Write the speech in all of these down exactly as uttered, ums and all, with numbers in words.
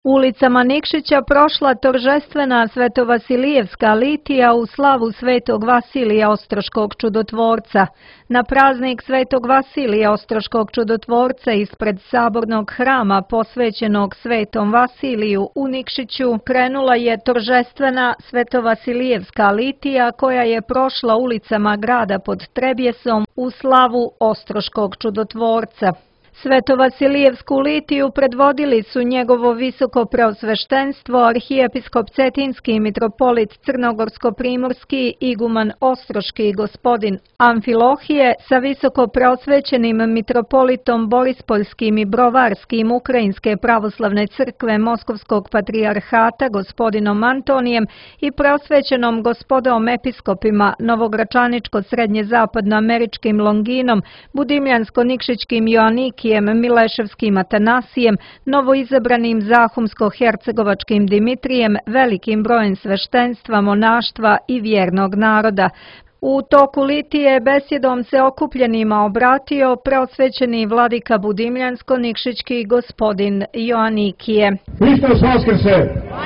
Ulicama Nikšića prošla торжествена Svetovasilijevska litija u slavu Svetog Vasilija Ostroškog čudotvorca. Na praznik Svetog Vasilija Ostroškog čudotvorca ispred sabornog hrama posvećenog Svetom Vasiliju u Nikšiću krenula je торжествена Svetovasilijevska litija koja je prošla ulicama grada pod Trebjesom u slavu Ostroškog čudotvorca. Svetovasilijevsku litiju predvodili su njegovo visoko preosveštenstvo arhijepiskop Cetinski mitropolit Crnogorsko-primorski iguman Ostroški gospodin Amfilohije sa visoko preosvećenim mitropolitom Borispoljskim i Brovarskim Ukrajinske pravoslavne crkve Moskovskog patrijarhata gospodinom Antonijem i preosvećenom gospodom episkopima Novogračaničko-srednje-zapadnoameričkim Longinom, Budimljansko-Nikšićkim Joanikijem, Mileševskim Atanasijem, novoizabranim Zahumsko-hercegovačkim Dimitrijem, velikim brojem sveštenstva, monaštva i vjernog naroda. U toku litije besjedom se okupljenima obratio preosvećeni vladika Budimljansko-nikšićki gospodin Joanikije. Hristos Vaskrse!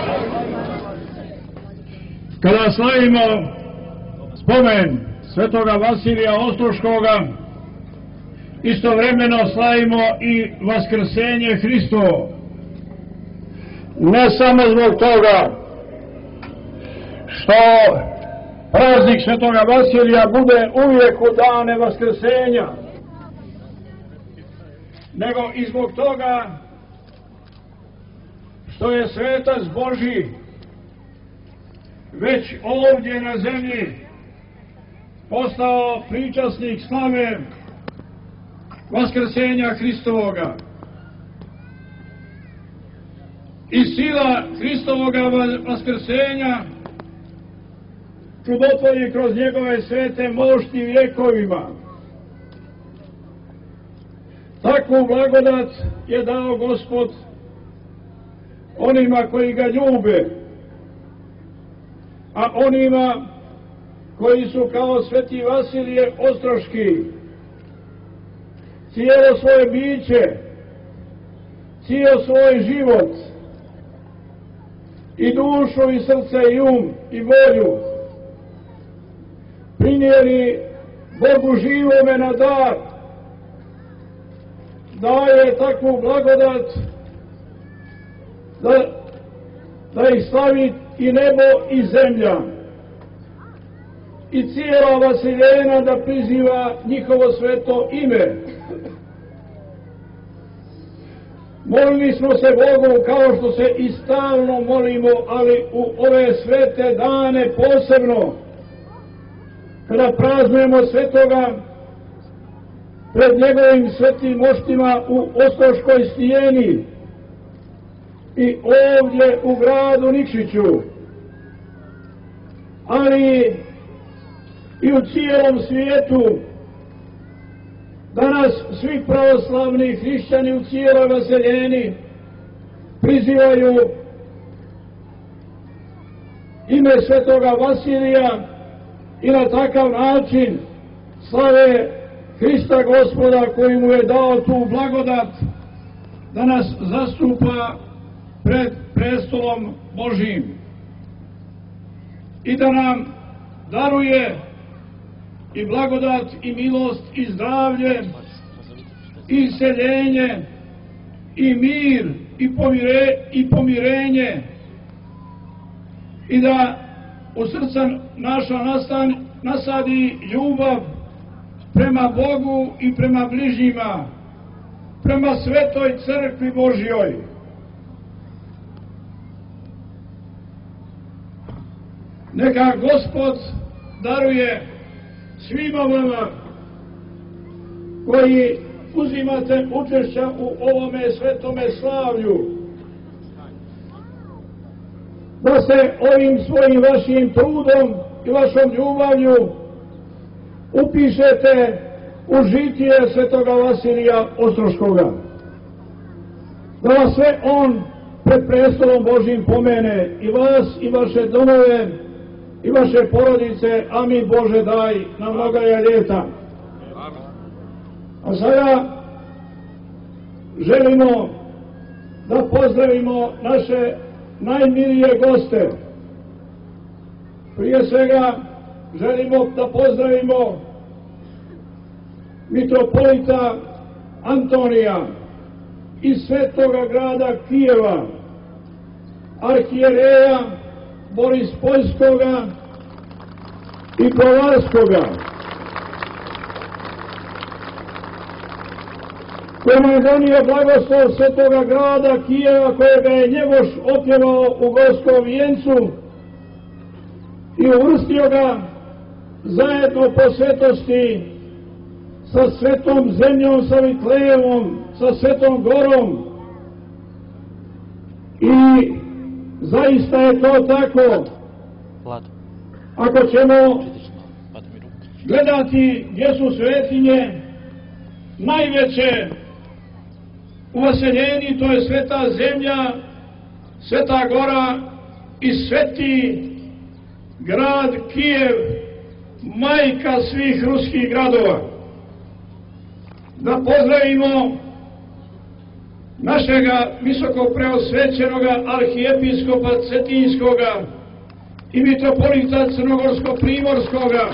Kada slavimo spomen Svetoga Vasilija Ostroškoga, istovremeno slavimo i Vaskrsenje Hristovo. Ne samo zbog toga što praznik Svetoga Vasilija bude uvijek u dane Vaskrsenja, nego i zbog toga što je Svetac Božji već ovdje na zemlji postao pričasnik slave Vaskrsenja Hristovoga. I sila Hristovoga Vaskrsenja čudotvori kroz njegove svete mošti vjekovima. Takvu blagodat je dao Gospod onima koji ga ljube, a onima koji su kao sveti Vasilije Ostroški cijelo svoje biće, cijel svoj život i dušu i srce i um i volju prinijeli Bogu živome na dar, daje takvu blagodat da, da ih slavi i nebo i zemlja i cijela Vasiljena da priziva njihovo sveto ime. Molili smo se Bogu kao što se i stalno molimo, ali u ove svete dane posebno, kada praznujemo svetoga pred njegovim svetim moštima u Ostroškoj stijeni i ovdje u gradu Nikšiću, ali i u cijelom svijetu. Danas svi pravoslavni hrišćani u cijeloj Vaseljeni prizivaju ime Svetoga Vasilija i na takav način slave Hrista Gospoda koji mu je dao tu blagodat da nas zastupa pred prestolom Božijim i da nam daruje i blagodat i milost i zdravlje i iseljenje i mir i, pomire, i pomirenje i da u srca naša nastan, nasadi ljubav prema Bogu i prema bližnjima, prema svetoj crkvi Božjoj. Neka Gospod daruje svima vama koji uzimate učešća u ovome svetome slavlju, da se ovim svojim vašim trudom i vašom ljubavlju upišete u žitije Svetoga Vasilija Ostroškoga, da vas sve on pred prestolom Božjim pomene, i vas i vaše domove i vaše porodice. Amin. Bože daj na mnogaja ljeta. A sada želimo da pozdravimo naše najmilije goste. Prije svega želimo da pozdravimo mitropolita Antonija iz svetoga grada Kijeva, arhijereja Borispoljskoga i Kovarskoga, kojima je donio blagoslov svetoga grada Kijeva, kojega je Njegoš opjevao u gorskom vijencu i uvrstio ga zajedno po svetosti sa svetom zemljom, sa Vitlejevom, sa svetom gorom. I zaista je to tako. Ako ćemo gledati gdje su svetinje najveće u vaseljeni, to je sveta zemlja, sveta gora i sveti grad Kijev, majka svih ruskih gradova. Da pozdravimo našega visoko preosvećenoga arhijepiskopa Cetinskoga i mitropolita Crnogorsko-Primorskoga,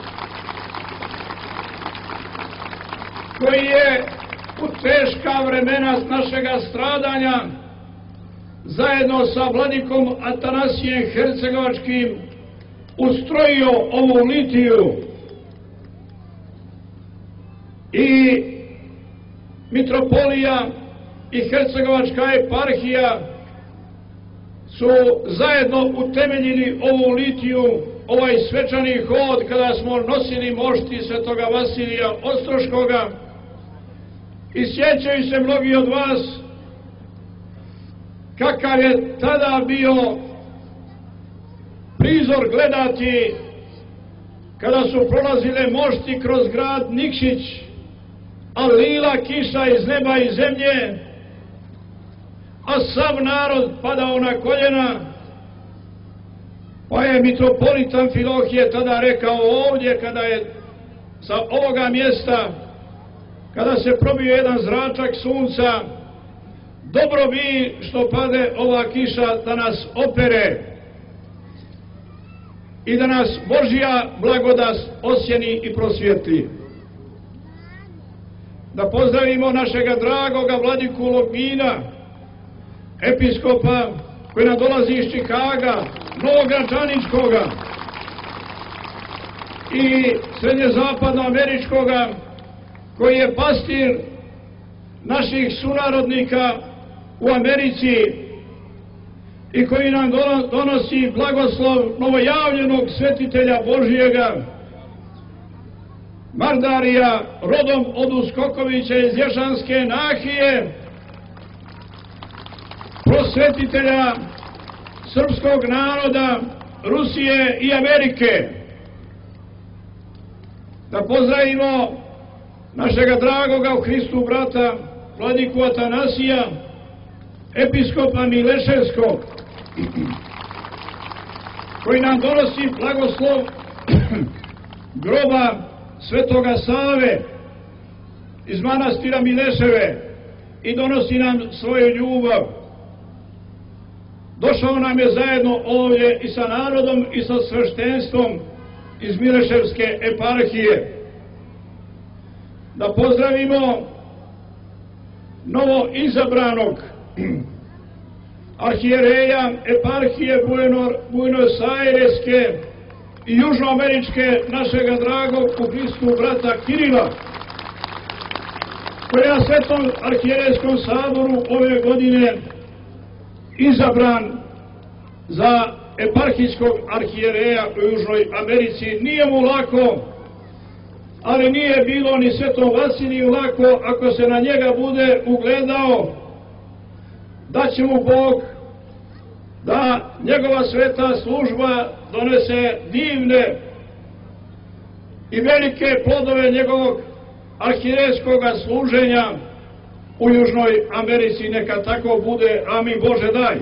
koji je u teška vremena našega stradanja zajedno sa vladikom Atanasijem Hercegovačkim ustrojio ovu litiju. I mitropolija i Hercegovačka eparhija su zajedno utemeljili ovu litiju, ovaj svečani hod kada smo nosili mošti svetoga Vasilija Ostroškoga. I sjećaju se mnogi od vas kakav je tada bio prizor gledati kada su prolazile mošti kroz grad Nikšić, a lila kiša iz neba i zemlje, a sav narod padao na koljena. Pa je mitropolit Amfilohije tada rekao ovdje, kada je sa ovoga mjesta, kada se probio jedan zračak sunca, dobro bi što pade ova kiša da nas opere i da nas Božja blagodat osjeni i prosvijetli. Da pozdravimo našega dragoga vladiku Longina, episkopa koji nam dolazi iz Čikaga, Novogračaničkoga i srednjezapadnoameričkoga, koji je pastir naših sunarodnika u Americi i koji nam donosi blagoslov novojavljenog svetitelja Božijega, Mardarija, rodom od Uskokovića iz Ješanske nahije, prosvetitelja srpskog naroda, Rusije i Amerike. Da pozdravimo našega dragoga u Hristu brata, vladiku Atanasija, episkopa Mileševskog, koji nam donosi blagoslov groba svetoga Save iz manastira Mileševe i donosi nam svoju ljubav. Došao nam je zajedno ovdje i sa narodom i sa sveštenstvom iz Mileševske eparhije. Da pozdravimo novo izabranog arhijereja eparhije Buenos Aireske i južnoameričke našega dragog u Hristu brata Kirila, koji je na Svetom arhijerejskom saboru ove godine izabran za eparhijskog arhijereja u Južnoj Americi. Nije mu lako, ali nije bilo ni Svetom Vasiliju lako ako se na njega bude ugledao, da će mu Bog da njegova sveta služba donese divne i velike plodove njegovog arhijerejskog služenja u Južnoj Americi. Neka tako bude, amin Bože daj.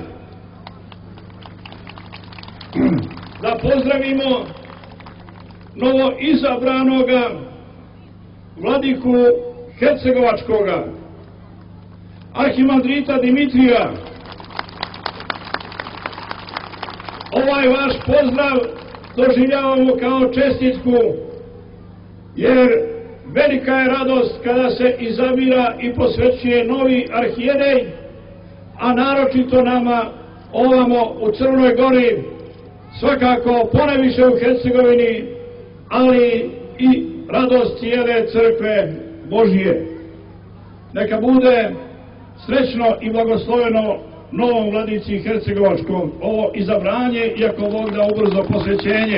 Da pozdravimo novo izabranoga vladiku Hercegovačkoga, arhimandrita Dimitrija, ovaj vaš pozdrav doživljavamo kao čestitku, jer velika je radost kada se izabira i posvećuje novi arhijerej, a naročito nama ovamo u Crnoj Gori, svakako poneviše u Hercegovini, ali i radost cijele crkve Božije. Neka bude srećno i blagosloveno novom vladici Hercegovačkom ovo izabranje, iako Bog da ubrzo posvećenje.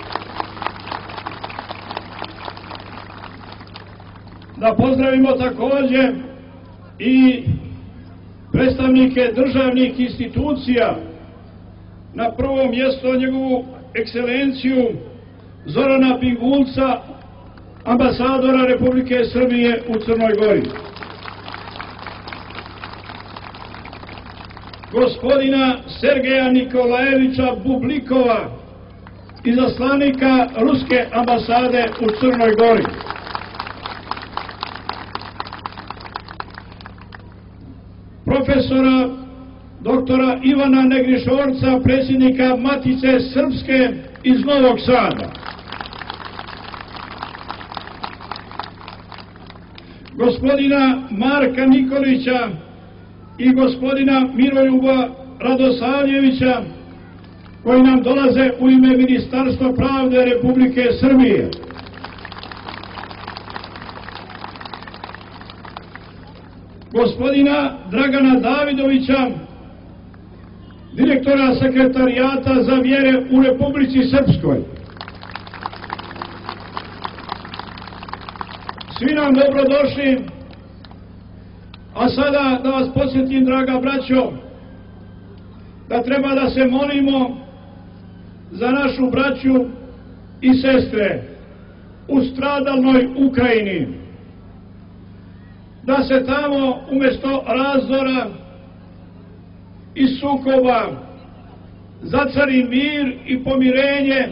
Da pozdravimo također i predstavnike državnih institucija, na prvo mjesto njegovu ekscelenciju Zorana Pingulca, ambasadora Republike Srbije u Crnoj Gori. Gospodina Sergeja Nikolajevića Bublikova, izaslanika Ruske ambasade u Crnoj Gori. Profesora doktora Ivana Negrišorca, predsjednika Matice Srpske iz Novog Sada. Gospodina Marka Nikolića i gospodina Miroljuba Radosavljevića, koji nam dolaze u ime Ministarstva pravde Republike Srbije. Gospodina Dragana Davidovića, direktora Sekretarijata za vjere u Republici Srpskoj. Svi nam dobrodošli, a sada da vas podsjetim, draga braćo, da treba da se molimo za našu braću i sestre u stradalnoj Ukrajini, da se tamo umjesto razdora i sukoba zacari mir i pomirenje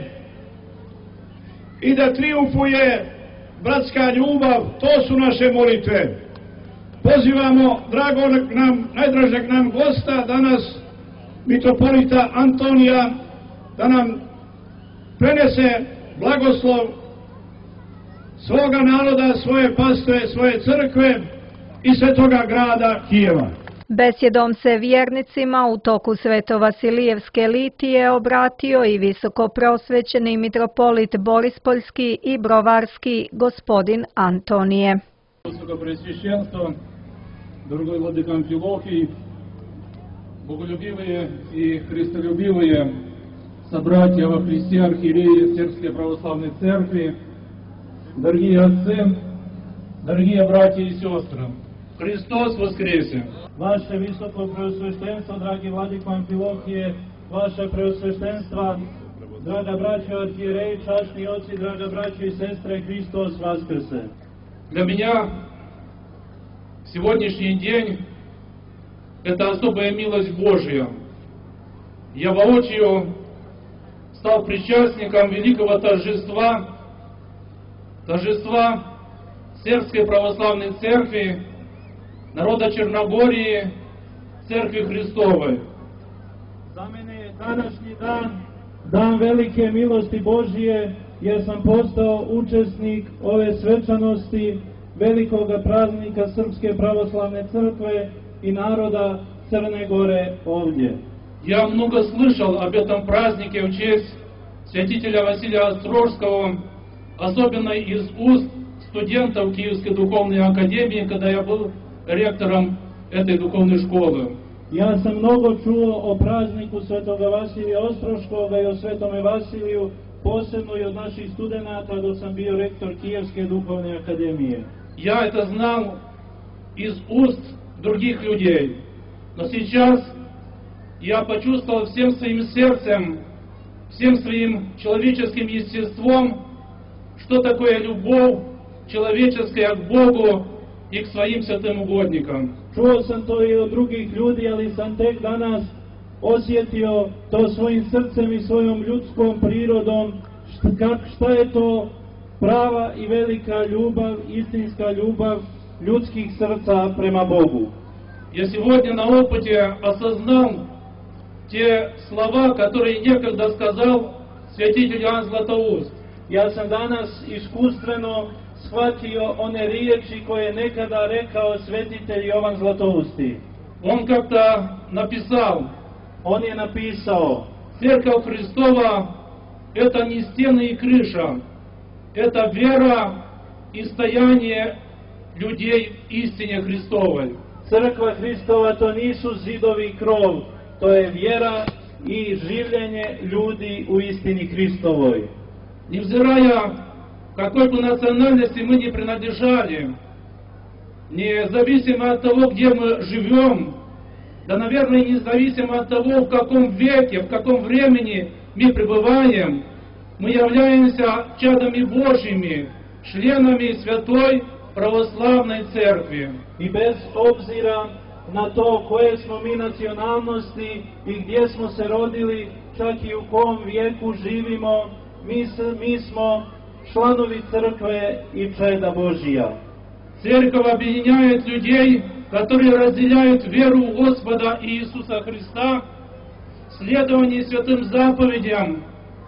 i da trijumfuje bratska ljubav. To su naše molitve. Pozivamo dragog nam, najdražeg nam gosta danas, mitropolita Antonija, da nam prenese blagoslov svoga naroda, svoje pastve, svoje crkve i svetoga grada Kijeva. Besjedom se vjernicima u toku Sveto-Vasilijevske litije obratio i visokoprosvećeni mitropolit Borispoljski i Brovarski gospodin Antonije. Высокопреосвященство, дорогой владыка Амфилохий, боголюбивые и христолюбивые собратья во Христе, архиереи Сербской Православной Церкви, дорогие отцы, дорогие братья и сестры, Христос воскресе! Ваше Високопреосвященство, драги владыко Амфилохije, Ваше Преосвященство, draga braćo arhijereji, časni oci, draga braćo и сестры, Христос воскресе! Для меня сегодняшний день – это особая милость Божья. Я воочию стал причастником великого торжества, торжества Сербской Православной Церкви, народа Черногории, Церкви Христовой. За мене je današnji dan, dan velike milosti Božije, jer sam postao učesnik ove svečanosti velikoga praznika Srpske pravoslavne crkve i naroda Crne Gore ovdje. Я много слышал об этом празднике в честь святителя Василия Острожского, особенно из уст студентов Киевской духовной академии, когда я был ректором этой духовной школы. Ja sam mnogo čuo o prazniku svetoga Vasilija Ostroškoga i o svetome Vasiliju, posebno i od naših studenata dok sam bio rektor Kijevske duhovne akademije. Я это знал из уст других людей, но сейчас я почувствовал всем своим сердцем, всем своим человеческим естеством, что такое любовь человеческая к Богу и к своим святым угодникам. Čuo sam to i od drugih ljudi, ali sam tek danas osjetio to svojim srcem i svojom ljudskom prirodom, šta, šta je to prava i velika ljubav, istinska ljubav ljudskih srca prema Bogu. я сегодня на опыте осознал те слова, которые некогда сказал святитель Иоанн Златоуст. Ja sam danas iskustveno shvatio one riječi koje je nekada rekao svetitelj Jovan Zlatousti. Он как-то написал: On je napisao: Церковь Христова – это не стены и крыша, это вера и стояние людей в истине Христовой. Crkva Hristova to nisu zidovi i krov, to je vjera i življenje ljudi u istini Hristovoj. Невзирая, какой бы национальности мы ни принадлежали, независимо от того, где мы живем, да, наверное, независимо от того, в каком веке, в каком времени мы пребываем, мы являемся чадами Божьими, членами Святой Православной Церкви. I bez obzira na to koje smo mi nacionalnosti i gdje smo se rodili, čak i u kom vijeku živimo, mi, mi smo članovi crkve i čeda Božija. Церковь объединяет людей, которые разделяют веру в Господа Иисуса Христа, следование святым заповедям,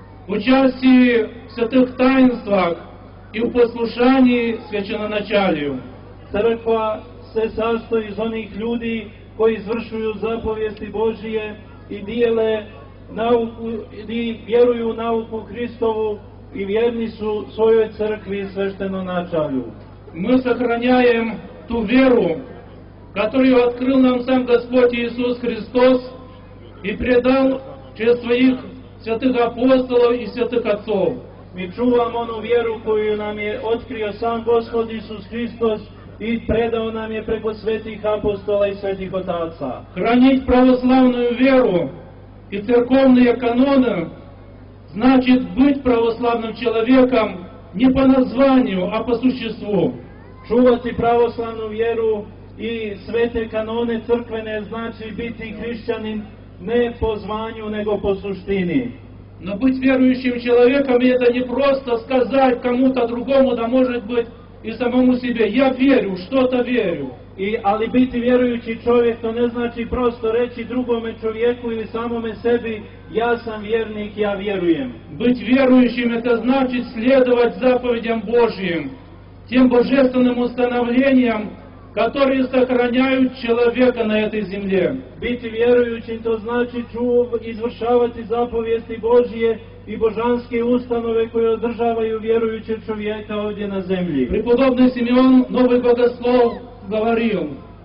участие в святых таинствах и в послушании священноначалию. Crkva se sastoji iz onih ljudi koji izvršuju zapovijesti Božije i dijele nauku, i vjeruju u nauku Hristovu i vjerni su svojoj crkvi i sveštenonačalju. Мы сохраняем ту веру, которую открыл нам сам Господь Иисус Христос и предал через своих святых апостолов и святых отцов. Mi čuvamo onu vjeru koju nam je otkrio sam Gospod Isus Hristos i predao nam je preko svetih apostola i svetih otaca. Хранить православную веру и церковные каноны значит быть православным человеком не по названию, а по существу. Čuvati pravoslavnu vjeru i svete kanone crkvene znači biti hrišćanin ne po zvanju nego po suštini. Но быть верующим человеком это не просто сказать кому-то другому, да может быть и самому себе: я верю, что-то верю. I, ali biti vjerujući čovjek to ne znači prosto reći drugome čovjeku ili samome sebi: ja sam vjernik, ja vjerujem. Быть верующим это значит следовать заповедям Божьим, тем божественным установлениям, которые сохраняют человека на этой земле. Biti vjerujućim to znači čuv, izvršavati zapovijesti Božije i božanske ustanove koje održavaju vjerujućeg čovjeka ovdje na zemlji. Преподобный Симеон, новый богослов, говорил: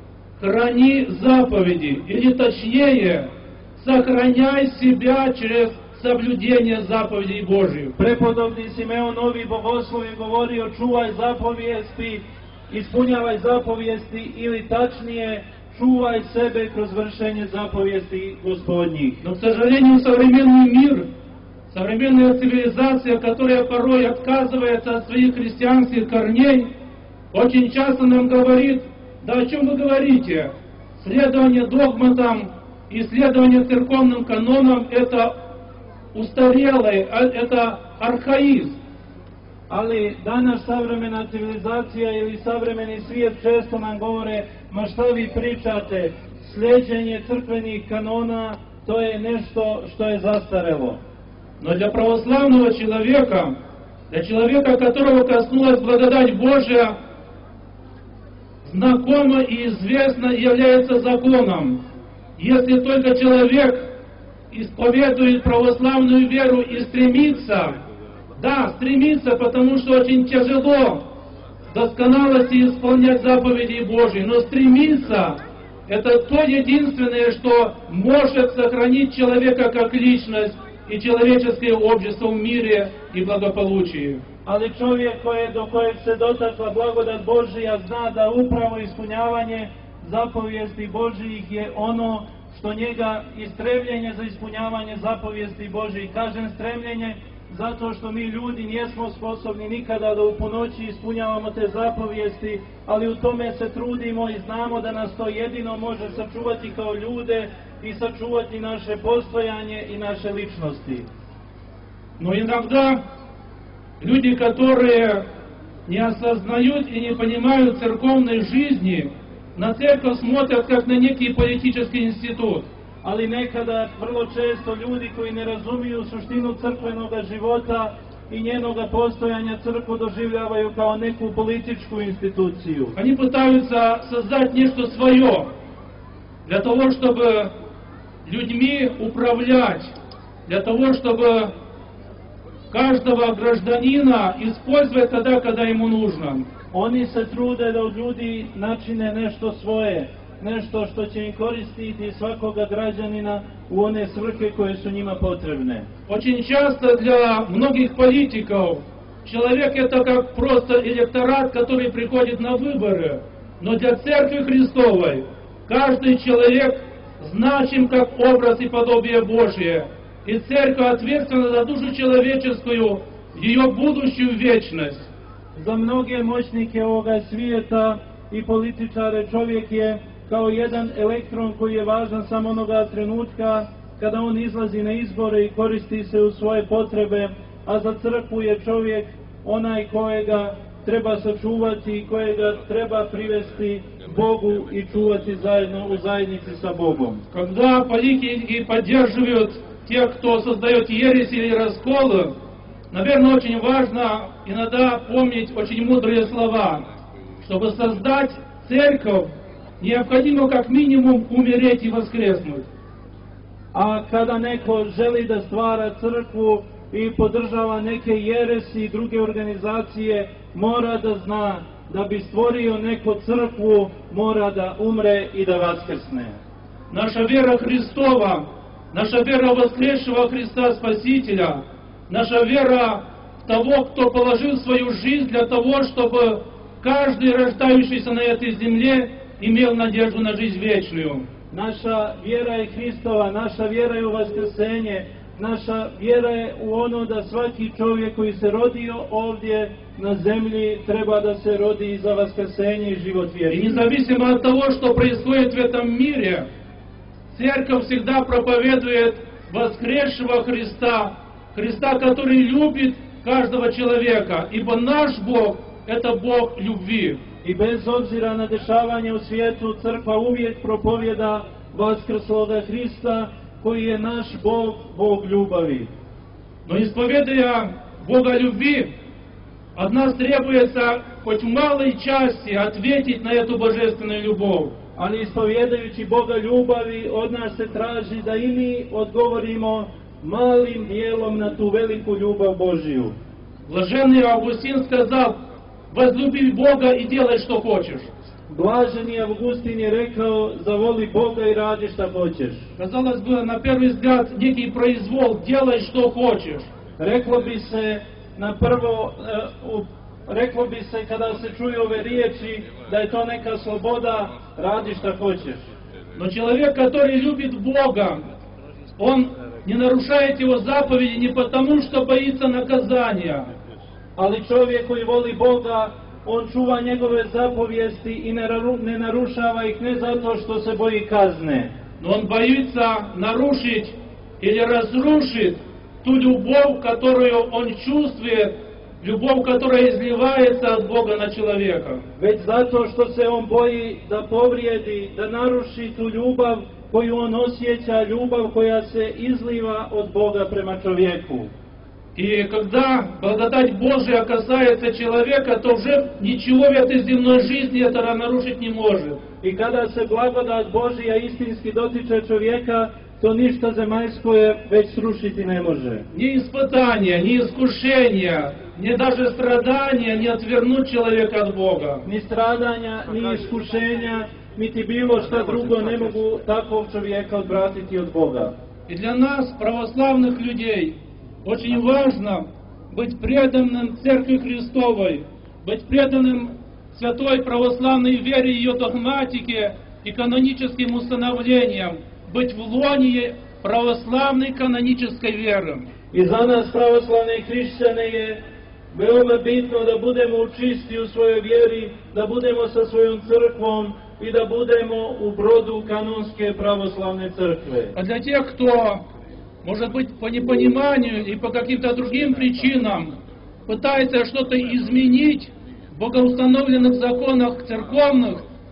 храни заповеди, или точнее, сохраняй себя через соблюдение заповедей Божьих. Prepodobni Simeon, novi bogoslov, je govorio: čuvaj zapovijesti, ispunjavaj zapovijesti, ili tačnije, čuvaj sebe kroz vršenje zapovijesti Gospodnjih. Но, к сожалению, современный мир, современная цивилизация, которая порой отказывается от своих христианских корней, очень часто нам говорит: да о чем вы говорите? Следование догматам и следование церковным канонам — это устарелый, это архаизм. Ali danas savremena civilizacija ili savremeni svijet često nam govore: ma šta vi pričate, sljeđenje crkvenih kanona to je nešto što je zastarelo. Но для православного человека, для человека, которого коснулась благодать Божия, знакомо и известно является законом. Если только человек исповедует православную веру и стремится, да, стремится, потому что очень тяжело в досконалости исполнять заповеди Божьи, но стремится — это то единственное, что может сохранить человека как личность и человеческое общество в мире и благополучии. Ali čovjek koje, do kojeg se dotakla blagodat Božija zna da upravo ispunjavanje zapovijesti Božijih je ono što njega i stremljenje za ispunjavanje zapovijesti Božijih. Kažem stremljenje zato što mi ljudi nismo sposobni nikada da u punoći ispunjavamo te zapovijesti, ali u tome se trudimo i znamo da nas to jedino može sačuvati kao ljude i sačuvati naše postojanje i naše ličnosti. Но иногда люди, которые не осознают и не понимают церковной жизни, на церковь смотрят как на некий политический институт. Ali nekada, vrlo često, ljudi koji ne razumiju suštinu crkvenog života i njenoga postojanja, crkvu doživljavaju kao neku političku instituciju. Они пытаются создать нечто свое, для того, чтобы людьми управлять, для того, чтобы каждого гражданина использовать тогда, когда ему нужно. Oni se trude da od ljudi načine nešto svoje, nešto što će im koristiti svakoga građanina u one svrhe koje su njima potrebne. Очень часто для многих политиков человек это как просто электорат, который приходит на выборы. Но для Церкви Христовой каждый человек значим как образ и подобие Божие. И Церковь ответственна за душу человеческую, ее будущую вечность. Za mnoge moćnike ovoga svijeta i političare čovjek je kao jedan elektron koji je važan samo onoga trenutka kada on izlazi na izbore i koristi se u svoje potrebe, a za crkvu je čovjek onaj kojega treba sačuvati i kojega treba privesti Bogu i čuvati zajedno u zajednici sa Bogom. Когда политики поддерживают тех, кто создает ереси или расколы, наверное, очень важно иногда помнить очень мудрые слова. Чтобы создать церковь, необходимо как минимум умереть и воскреснуть. A kada neko želi da stvara crkvu i podržava neke jeresi i druge organizacije, mora da zna da bi stvorio neku crkvu, mora da umre i da vaskrsne. Наша вера Христова, наша вера воскресшего Христа Спасителя, наша вера в того, кто положил свою жизнь для того, чтобы каждый рождающийся на этой земле имел надежду на жизнь вечную. Naša vjera je Hristova, naša vjera je u vaskrsenje, naša vjera je u ono da svaki čovjek koji se rodio ovdje na zemlji treba da se rodi i za vaskrsenje i život vječni. И независимо от того, что происходит в этом мире, Церковь всегда проповедует воскресшего Христа, Христа, который любит каждого человека, ибо наш Бог – это Бог любви. I bez obzira na dešavanje u svijetu, crkva uvijek propovjeda vaskrsloga Hrista, koji je naš Bog, Bog ljubavi. Но исповедуя Бога любви, от нас требуется хоть в малой части ответить на эту божественную любовь. Ali ispovjedajući Boga ljubavi, od nas se traži da i mi odgovorimo malim dijelom na tu veliku ljubav Božiju. Блаженный Августин сказал: возлюби Бога и делай, что хочешь. Blaženi Avgustin je rekao: zavoli Boga i radi šta hoćeš. Казалось бы, на первый взгляд, некий произвол, делай, что хочешь. Reklo bi se na prvo, uh, u, reklo bi se kada se čuju ove riječi da je to neka sloboda, radi šta hoćeš. Но человек, который любит Бога, он не нарушает Его заповеди не потому, что боится наказания. Ali čovjek koji voli Boga, on čuva njegove zapovijesti i ne, ne narušava ih ne zato što se boji kazne. Но он боится нарушить или разрушить ту любовь, которую он чувствует, любовь, которая изливается от Бога на человека. Već zato što se on boji da povrijedi, da naruši tu ljubav koju on osjeća, ljubav koja se izliva od Boga prema čovjeku. И когда благодать Божия касается человека, то уже ничего в этой земной жизни это нарушить не может. I kada se blagodat Božija istinski dotiče čovjeka, to ništa zemaljsko je već srušiti ne može. Ни испытания, ни искушения, ни даже страдания не отвернуть человека от Бога. Ni stradanja, ni iskušenja, niti bilo šta drugo ne mogu takvog čovjeka odvratiti od Boga. И для нас, православных людей, очень важно быть преданным Церкви Христовой, быть преданным святой православной вере, ее догматике и каноническим установлениям, быть в лоне православной канонической веры. I za nas pravoslavne hrišćane je veoma bitno da budemo čisti u svojoj vjeri, da budemo sa svojom crkvom i da budemo u brodu kanonske pravoslavne crkve. А для тех, кто, может быть, по непониманию и по каким-то другим причинам пытается что-то изменить в богоустановленных законах церковных,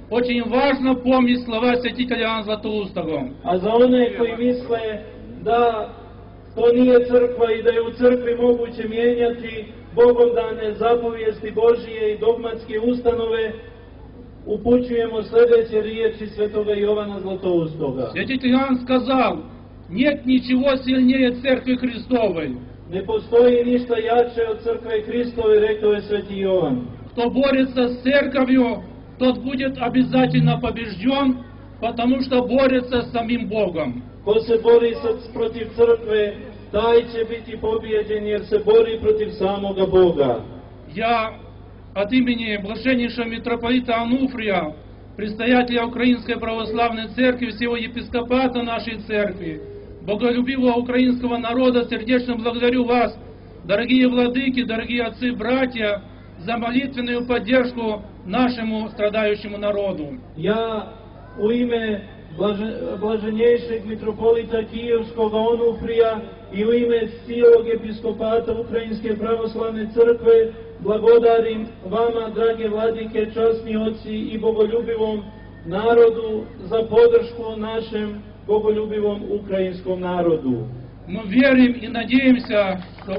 очень важно помнить слова святителя Иоанна Златоустого. A za one koji misle da to nije crkva i da je u crkvi moguće mijenjati bogomdane zapovijesti Božije i dogmatske ustanove, upućujemo sljedeće riječi svetoga Jovana Zlatoustoga. Святитель Иоанн сказал: нет ничего сильнее Церкви Христовой. Ne postoji ništa jače od crkve Hristove, rekao je sveti Jovan. Кто борется с Церковью, тот будет обязательно побежден, потому что борется с самим Богом. Ko se bori sad protiv crkve, taj će biti pobijeđen jer se bori protiv samoga Boga. Я от имени блаженнейшего митрополита Ануфрия, предстоятеля Украинской Православной Церкви, всего епископата нашей Церкви, боголюбивого украинского народа, сердечно благодарю вас, дорогие владыки, дорогие отцы, братья, за молитвенную поддержку нашему страдающему народу. Ja u ime blaže, blaženjejšeg mitropolita Kijevskog Onufrija i u ime cijelog episkopata Ukrajinske pravoslavne crkve blagodarim vama, drage vladike, časni oci i bogoljubivom narodu za podršku našem bogoljubivom ukrajinskom narodu. Мы верим и надеемся, что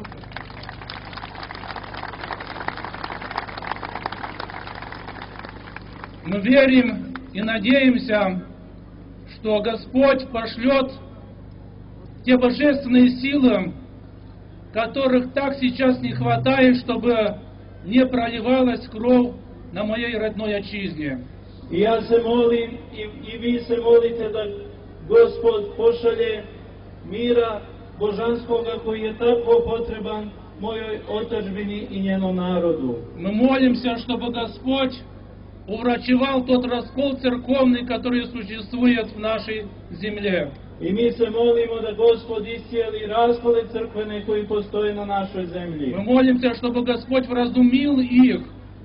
мы верим и надеемся, что Господь пошлет те божественные силы, которых так сейчас не хватает, чтобы не проливалась кровь на моей родной отчизне. I ja se molim i, i vi se molite da Gospod pošalje mira božanskoga koji je tako potreban mojoj otadžbini i njenom narodu. Мы молимся, чтобы Господь уврачевал тот раскол церковный, который существует в нашей земле. I mi se molimo da Gospod iscijeli raskole crkvene koji postoje na našoj zemlji. Мы молимся, чтобы Господь вразумил их,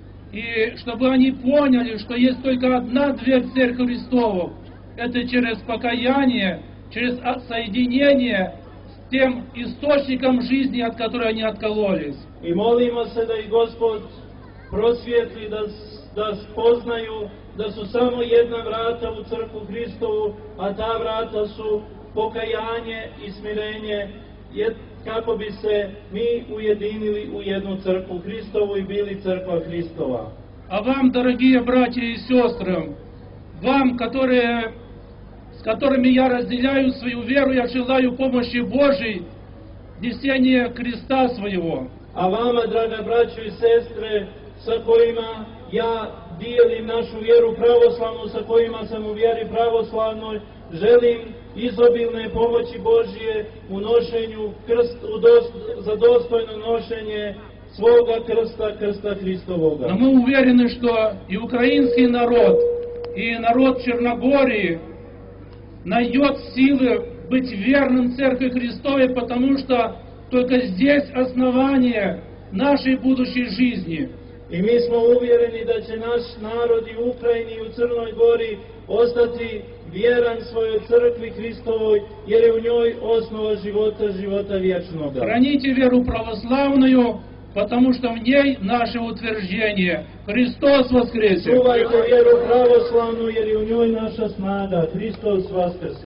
и чтобы они поняли, что есть только одна дверь в Церковь Христову. Это через покаяние, через соединение с тем источником жизни, от которой они откололись. I molimo se da i Gospod prosvijetli da, da spoznaju da su samo jedna vrata u crkvu Hristovu, a ta vrata su pokajanje i smirenje, jed, kako bi se mi ujedinili u jednu crkvu Hristovu i bili crkva Hristova. А вам, дорогие братья и сестры, вам, которые, с которыми я разделяю свою веру, я желаю помощи Божией, несения креста своего. A vama, draga braćo i sestre, sa kojima ja dijelim našu vjeru pravoslavnu, sa kojima sam u vjeri pravoslavnoj, želim izobilne pomoći Božije u nošenju krst, u dost, za dostojno nošenje svoga krsta, krsta Hristovoga. Но мы уверены, что и украинский народ, и народ Черногории найдет силы быть верным Церкви Христовой, потому что только здесь основание нашей будущей жизни. I mi smo uvjereni da će naš narod i u Ukrajini i u Crnoj Gori ostati vjeran svojoj crkvi Hristovoj, jer je u njoj osnova života, života vječnog. Храните веру православную, потому что в ней наше утверждение. Христос воскресе! Čuvajte vjeru pravoslavnu, jer je u njoj naša snaga. Hristos vaskrse!